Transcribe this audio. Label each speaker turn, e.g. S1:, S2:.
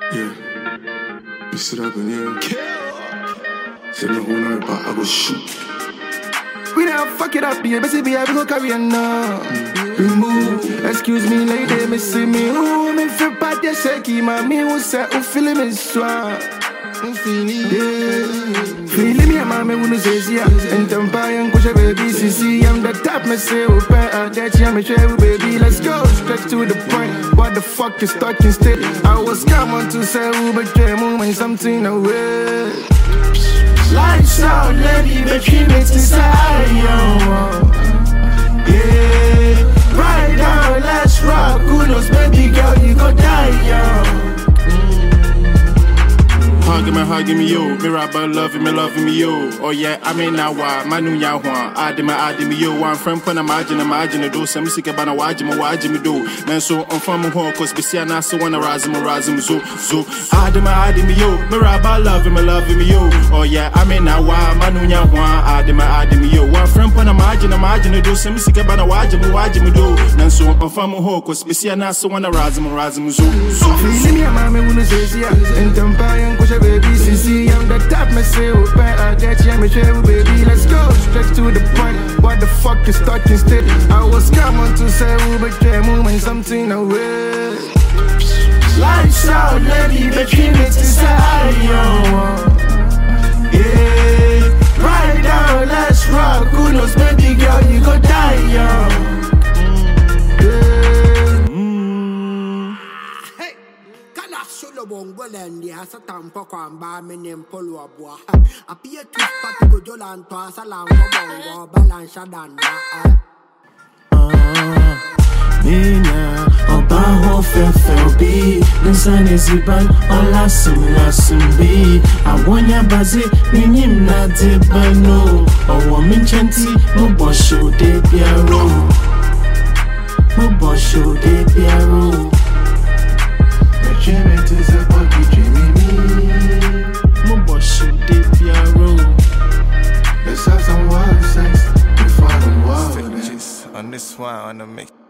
S1: Yeah. You sit up in here. Say no one about I go shoot.
S2: We never fuck it up, yeah, but be I go carry on now. Remove, excuse me, lady, me see me. Ooh, me feel bad, yeah, shaky, man. Me who say, who feeling me swag. Feeling me, man, me who say, yeah. And Tampa, and Kusha, baby, CC. I'm the top, me say, open out that, yeah, me share, baby. Let's go, straight to the point. What the fuck is talking still? I was coming to say, but you're moving something away. Lights out, lady, but she makes desire. Yeah, right now, let's rock. Who knows, baby girl, you gon' die, yo.
S3: Hugging me, yo. Me rabba loving me, yo. Oh yeah, I mean now why? Manu ya hwa. Adime, yo. One friend pon imagine do some sick about wajim do. Then so on from home, cause be see na so wanna razim zo. Adime, yo. Me rabba loving me, yo. Oh yeah, I mean now why? Manu ya hwa. Adime, yo. One friend pon imagine do some sick about wajim do. Then so on from home, cause be see na so wanna razim zo.
S2: Feeling me, mama, wanna say, yeah. And Tampa, and Kusha, baby, CC, I'm the top, me say, open out that, yeah, me share, baby. Let's go, straight to the point. What the fuck is talking still? I was coming to say, but you're moving something away. Lights out, lady, but she makes desire. Yeah, right now, let's rock. Who knows, baby girl, you gon' die, yo.
S4: Bongolendi has a tampo kwamba menem polo abwa. Appear to party go jolan to asalam bongo balansha danda.
S5: Nina, oba ho fefe obi, nisane ziban olasum bi. Awonya bazi ninyim na debano. Owo minchenti mo bosho de piaro. Mo bosho de piaro.
S1: Jimmy is a buggy, Jimmy.
S5: Mo bosho de piaro.
S1: Let's have some wild sex before the wild.
S6: On this one, on the mix.